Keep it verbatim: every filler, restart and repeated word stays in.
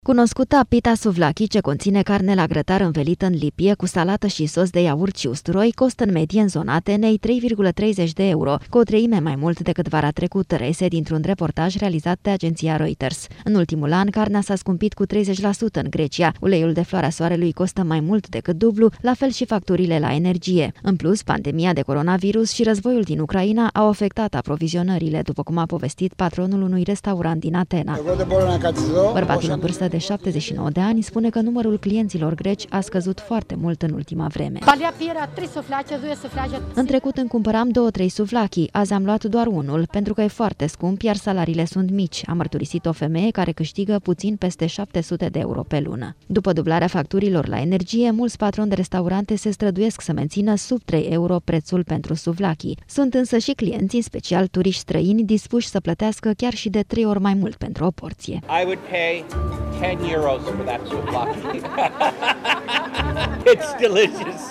Cunoscuta pita souvlaki, ce conține carne la grătar învelită în lipie cu salată și sos de iaurt și usturoi, costă în medie în zona Atenei trei virgulă treizeci de euro, cu o treime mai mult decât vara trecută, reiese dintr-un reportaj realizat de agenția Reuters. În ultimul an, carnea s-a scumpit cu treizeci la sută în Grecia, uleiul de floarea soarelui costă mai mult decât dublu, la fel și facturile la energie. În plus, pandemia de coronavirus și războiul din Ucraina au afectat aprovizionările, după cum a povestit patronul unui restaurant din Atena. Bărbatul în vârstă de șaptezeci și nouă de ani spune că numărul clienților greci a scăzut foarte mult în ultima vreme. În trecut îmi cumpăram două-trei souvlaki, azi am luat doar unul, pentru că e foarte scump, iar salariile sunt mici, a mărturisit o femeie care câștigă puțin peste șapte sute de euro pe lună. După dublarea facturilor la energie, mulți patroni de restaurante se străduiesc să mențină sub trei euro prețul pentru souvlaki. Sunt însă și clienți, în special turiști străini, dispuși să plătească chiar și de trei ori mai mult pentru o porție. I would pay ten euros for that souvlaki. It's delicious.